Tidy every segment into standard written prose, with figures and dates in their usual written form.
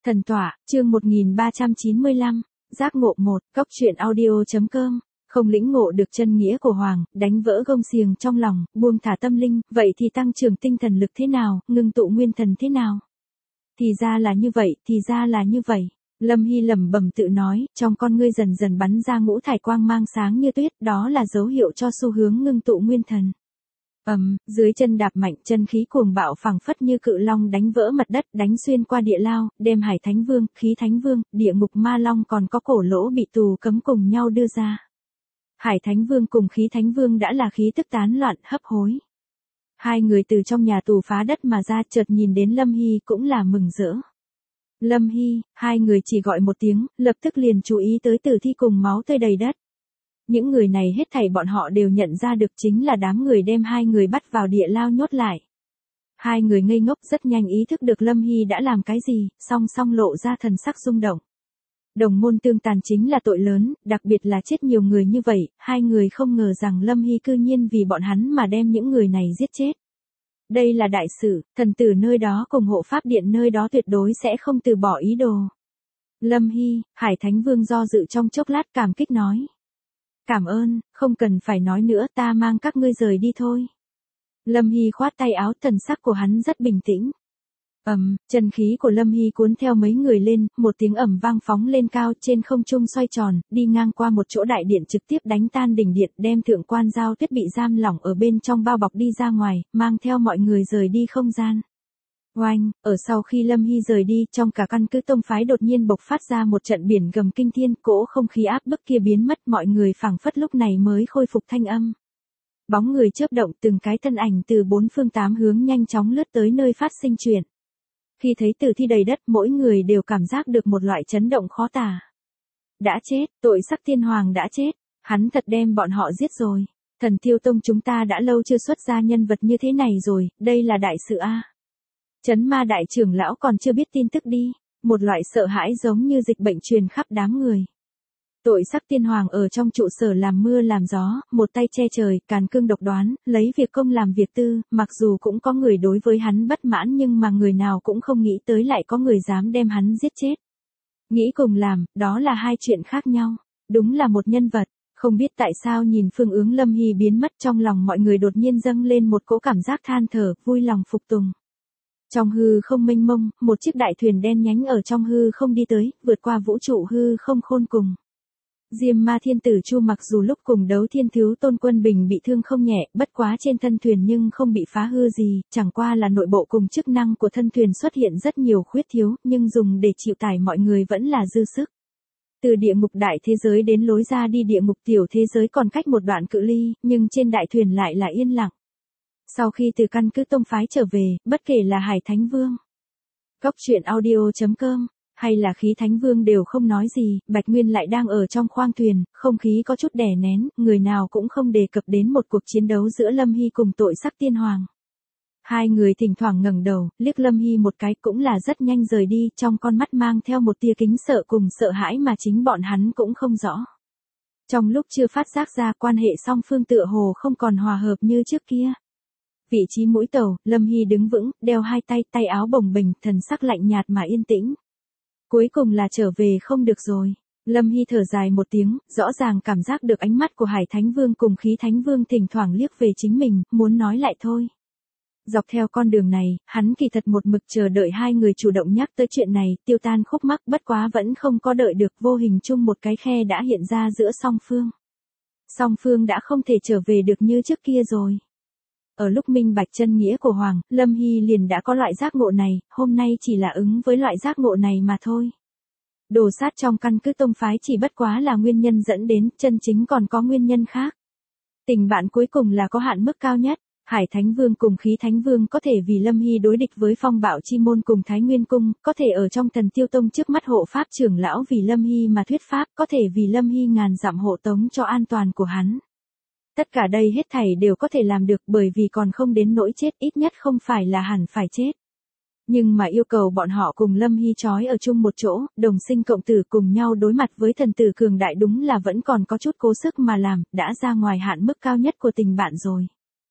Thần tọa, chương 1395, giác ngộ 1, góc truyện audio.com. Không lĩnh ngộ được chân nghĩa của Hoàng, đánh vỡ gông xiềng trong lòng, buông thả tâm linh, vậy thì tăng trưởng tinh thần lực thế nào, ngưng tụ nguyên thần thế nào? Thì ra là như vậy, thì ra là như vậy. Lâm Hy lẩm bẩm tự nói, trong con ngươi dần dần bắn ra ngũ thải quang mang sáng như tuyết, đó là dấu hiệu cho xu hướng ngưng tụ nguyên thần. Dưới chân đạp mạnh, chân khí cuồng bạo phảng phất như cự long đánh vỡ mặt đất, đánh xuyên qua địa lao, đem Hải Thánh Vương, Khí Thánh Vương, Địa Ngục Ma Long còn có Cổ Lỗ bị tù cấm cùng nhau đưa ra. Hải Thánh Vương cùng Khí Thánh Vương đã là khí tức tán loạn, hấp hối. Hai người từ trong nhà tù phá đất mà ra, chợt nhìn đến Lâm Hy cũng là mừng rỡ. Lâm Hy, hai người chỉ gọi một tiếng, lập tức liền chú ý tới tử thi cùng máu tươi đầy đất. Những người này hết thảy bọn họ đều nhận ra được chính là đám người đem hai người bắt vào địa lao nhốt lại. Hai người ngây ngốc rất nhanh ý thức được Lâm Hy đã làm cái gì, song song lộ ra thần sắc rung động. Đồng môn tương tàn chính là tội lớn, đặc biệt là chết nhiều người như vậy, hai người không ngờ rằng Lâm Hy cư nhiên vì bọn hắn mà đem những người này giết chết. Đây là đại sự, thần tử nơi đó cùng hộ pháp điện nơi đó tuyệt đối sẽ không từ bỏ ý đồ. Lâm Hy, Hải Thánh Vương do dự trong chốc lát cảm kích nói. Cảm ơn, không cần phải nói nữa, ta mang các ngươi rời đi thôi. Lâm Hy khoát tay áo, thần sắc của hắn rất bình tĩnh. Chân khí của Lâm Hy cuốn theo mấy người lên, một tiếng ầm vang phóng lên cao trên không trung xoay tròn, đi ngang qua một chỗ đại điện trực tiếp đánh tan đỉnh điện, đem thượng quan Giao Tuyết bị giam lỏng ở bên trong bao bọc đi ra ngoài, mang theo mọi người rời đi không gian. Oanh, ở sau khi Lâm Hy rời đi, trong cả căn cứ tông phái đột nhiên bộc phát ra một trận biển gầm kinh thiên, cỗ không khí áp bức kia biến mất, mọi người phảng phất lúc này mới khôi phục thanh âm. Bóng người chớp động, từng cái thân ảnh từ bốn phương tám hướng nhanh chóng lướt tới nơi phát sinh chuyện. Khi thấy tử thi đầy đất, mỗi người đều cảm giác được một loại chấn động khó tả. Đã chết, tội sắc thiên hoàng đã chết, hắn thật đem bọn họ giết rồi. Thần Tiêu Tông chúng ta đã lâu chưa xuất ra nhân vật như thế này rồi, đây là đại sự a. Chấn Ma đại trưởng lão còn chưa biết tin tức đi, một loại sợ hãi giống như dịch bệnh truyền khắp đám người. Tội sắc tiên hoàng ở trong trụ sở làm mưa làm gió, một tay che trời, càn cương độc đoán, lấy việc công làm việc tư, mặc dù cũng có người đối với hắn bất mãn nhưng mà người nào cũng không nghĩ tới lại có người dám đem hắn giết chết. Nghĩ cùng làm, đó là hai chuyện khác nhau, đúng là một nhân vật, không biết tại sao nhìn phương hướng Lâm Hy biến mất trong lòng mọi người đột nhiên dâng lên một cỗ cảm giác than thở, vui lòng phục tùng. Trong hư không mênh mông, một chiếc đại thuyền đen nhánh ở trong hư không đi tới, vượt qua vũ trụ hư không khôn cùng. Diêm Ma Thiên Tử Chu mặc dù lúc cùng đấu Thiên Thiếu Tôn Quân Bình bị thương không nhẹ, bất quá trên thân thuyền nhưng không bị phá hư gì, chẳng qua là nội bộ cùng chức năng của thân thuyền xuất hiện rất nhiều khuyết thiếu, nhưng dùng để chịu tải mọi người vẫn là dư sức. Từ địa ngục đại thế giới đến lối ra đi địa ngục tiểu thế giới còn cách một đoạn cự ly, nhưng trên đại thuyền lại là yên lặng. Sau khi từ căn cứ tông phái trở về, bất kể là Hải Thánh Vương, góc truyện audio.com, hay là Khí Thánh Vương đều không nói gì, Bạch Nguyên lại đang ở trong khoang thuyền, không khí có chút đè nén, người nào cũng không đề cập đến một cuộc chiến đấu giữa Lâm Hy cùng tội sắc tiên hoàng. Hai người thỉnh thoảng ngẩng đầu, liếc Lâm Hy một cái cũng là rất nhanh rời đi, trong con mắt mang theo một tia kính sợ cùng sợ hãi mà chính bọn hắn cũng không rõ. Trong lúc chưa phát giác ra quan hệ song phương tựa hồ không còn hòa hợp như trước kia. Vị trí mũi tàu, Lâm Hy đứng vững, đeo hai tay, tay áo bồng bềnh, thần sắc lạnh nhạt mà yên tĩnh. Cuối cùng là trở về không được rồi. Lâm Hy thở dài một tiếng, rõ ràng cảm giác được ánh mắt của Hải Thánh Vương cùng Khí Thánh Vương thỉnh thoảng liếc về chính mình, muốn nói lại thôi. Dọc theo con đường này, hắn kỳ thật một mực chờ đợi hai người chủ động nhắc tới chuyện này, tiêu tan khúc mắc, bất quá vẫn không có đợi được, vô hình chung một cái khe đã hiện ra giữa song phương. Song phương đã không thể trở về được như trước kia rồi. Ở lúc minh bạch chân nghĩa của Hoàng, Lâm Hy liền đã có loại giác ngộ này, hôm nay chỉ là ứng với loại giác ngộ này mà thôi. Đồ sát trong căn cứ tông phái chỉ bất quá là nguyên nhân dẫn đến, chân chính còn có nguyên nhân khác. Tình bạn cuối cùng là có hạn mức cao nhất, Hải Thánh Vương cùng Khí Thánh Vương có thể vì Lâm Hy đối địch với Phong Bạo Chi Môn cùng Thái Nguyên Cung, có thể ở trong Thần Tiêu Tông trước mắt hộ pháp trưởng lão vì Lâm Hy mà thuyết pháp, có thể vì Lâm Hy ngàn dặm hộ tống cho an toàn của hắn. Tất cả đây hết thảy đều có thể làm được bởi vì còn không đến nỗi chết, ít nhất không phải là hẳn phải chết. Nhưng mà yêu cầu bọn họ cùng Lâm Hy trói ở chung một chỗ, đồng sinh cộng tử cùng nhau đối mặt với thần tử cường đại đúng là vẫn còn có chút cố sức mà làm, đã ra ngoài hạn mức cao nhất của tình bạn rồi.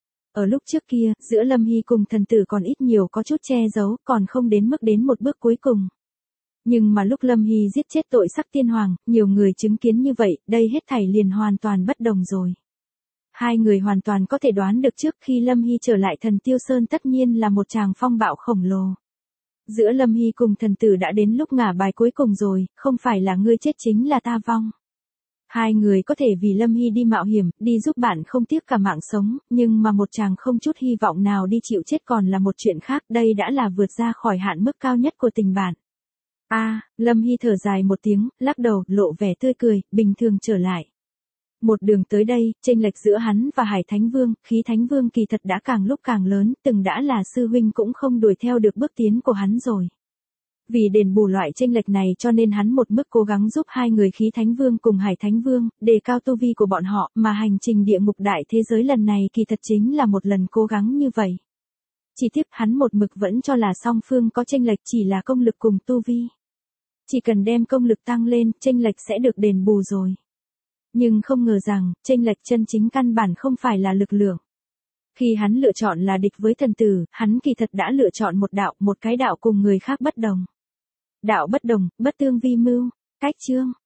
Ở lúc trước kia, giữa Lâm Hy cùng thần tử còn ít nhiều có chút che giấu, còn không đến mức đến một bước cuối cùng. Nhưng mà lúc Lâm Hy giết chết tội sắc tiên hoàng, nhiều người chứng kiến như vậy, đây hết thảy liền hoàn toàn bất đồng rồi. Hai người hoàn toàn có thể đoán được trước khi Lâm Hy trở lại Thần Tiêu Sơn tất nhiên là một tràng phong bạo khổng lồ. Giữa Lâm Hy cùng thần tử đã đến lúc ngả bài cuối cùng rồi, không phải là ngươi chết chính là ta vong. Hai người có thể vì Lâm Hy đi mạo hiểm, đi giúp bạn không tiếc cả mạng sống, nhưng mà một chàng không chút hy vọng nào đi chịu chết còn là một chuyện khác, đây đã là vượt ra khỏi hạn mức cao nhất của tình bạn. Lâm Hy thở dài một tiếng, lắc đầu, lộ vẻ tươi cười, bình thường trở lại. Một đường tới đây, chênh lệch giữa hắn và Hải Thánh Vương, Khí Thánh Vương kỳ thật đã càng lúc càng lớn, từng đã là sư huynh cũng không đuổi theo được bước tiến của hắn rồi. Vì đền bù loại chênh lệch này cho nên hắn một mức cố gắng giúp hai người Khí Thánh Vương cùng Hải Thánh Vương, đề cao tu vi của bọn họ, mà hành trình địa ngục đại thế giới lần này kỳ thật chính là một lần cố gắng như vậy. Chỉ tiếc hắn một mực vẫn cho là song phương có chênh lệch chỉ là công lực cùng tu vi. Chỉ cần đem công lực tăng lên, chênh lệch sẽ được đền bù rồi. Nhưng không ngờ rằng, chênh lệch chân chính căn bản không phải là lực lượng. Khi hắn lựa chọn là địch với thần tử, hắn kỳ thật đã lựa chọn một cái đạo cùng người khác bất đồng. Đạo bất đồng, bất tương vi mưu. Cách chương.